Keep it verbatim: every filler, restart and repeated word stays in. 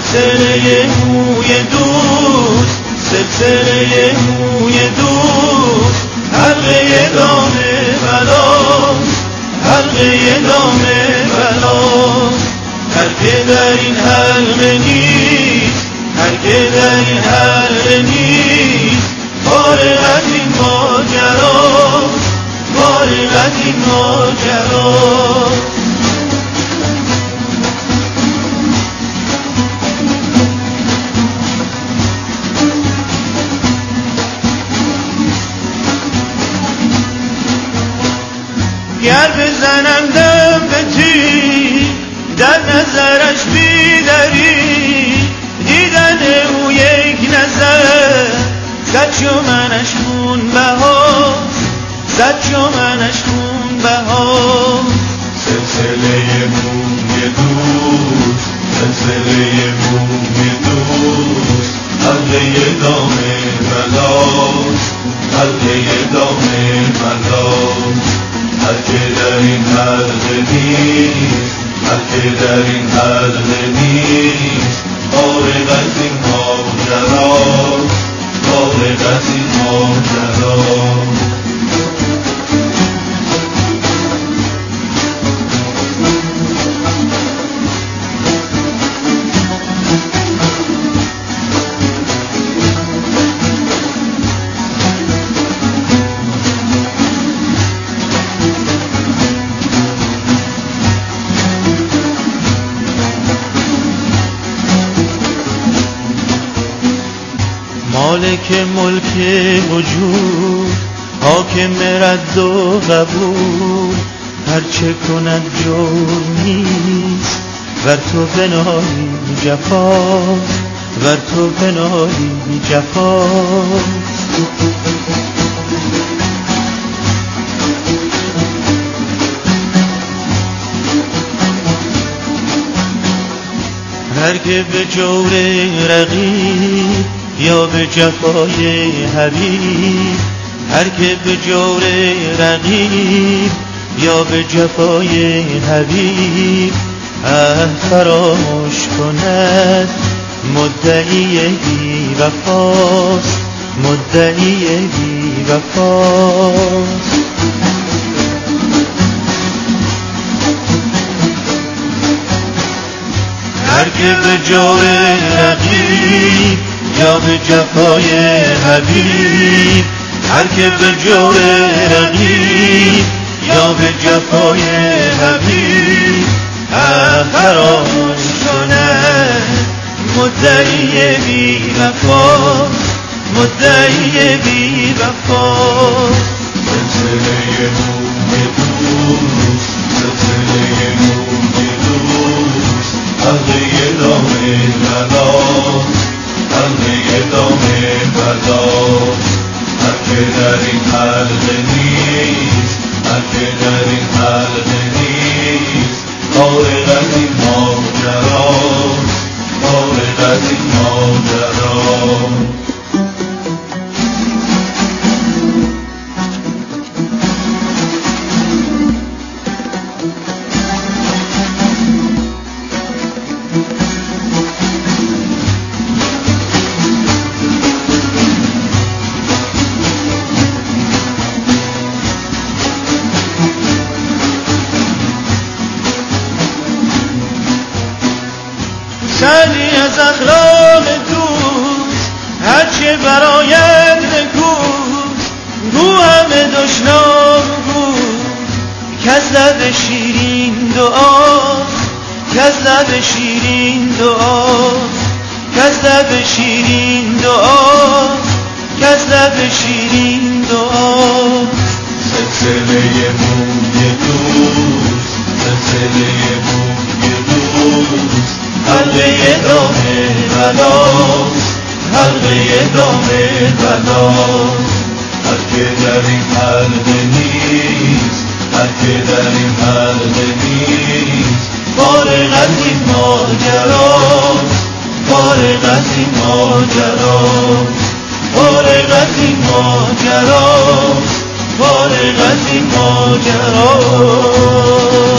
سلسله موی دوست، سلسله موی دوست، حلقه دام بلاست، حلقه دام بلاست. هر که در این حلقه نیست، هر که در این حلقه نیست، فارغ از این ماجراست، فارغ از این ماجراست. گر بزنم دم به تیر، در نظرش بیدری، دیدن او یک نظر، صد چومنش خون بهاست، صد چومنش خون بهاست. سلسله موی دوست، سلسله موی دوست، حلقه دام بلاست، حلقه دام بلاست. هر که در این حلقه نیست، هر که در این حلقه نیست، فارغ از این ماجراست، فارغ از این ماجراست. مالک ملک وجود، حاکم رد و قبول، هرچه کند جرم نیست، ور تو بنالی جفاست، ور تو بنالی جفاست. هر که به جور رقیب یا به جفای حبیب، هر که به جور رقیب یا به جفای حبیب، عهد فراموش کند مدعی بی وفاست، مدعی بی وفاست. هر که به جور رقیب یا به جفای حبیب، هر که به جور رقیب یا به جفای حبیب، فراموش کند مدعی بی وفاست، مدعی بی وفاست. سلسله موی دوست، سلسله موی دوست، حلقه دام بلاست، حلقه دام بلاست. هر که در این حلقه نیست، هر که در این حلقه نیست، فارغ از این ماجراست، فارغ از این ماجراست. سعدی از اخلاق دوست، هرچه برایت نکوست، گو همه دشنام گوست، کز لب شیرین دعاست، کز لب شیرین دعاست، کز لب شیرین دعاست، کز لب شیرین دعاست. سلسله موی دوست، سلسله موی دوست، حلقه دام بلاست، حلقه دام بلاست. هر که در این حلقه نیست، هر که در این حلقه نیست، فارغ از این ماجراست، فارغ از این ماجراست، فارغ از این ماجراست، فارغ از این ماجراست.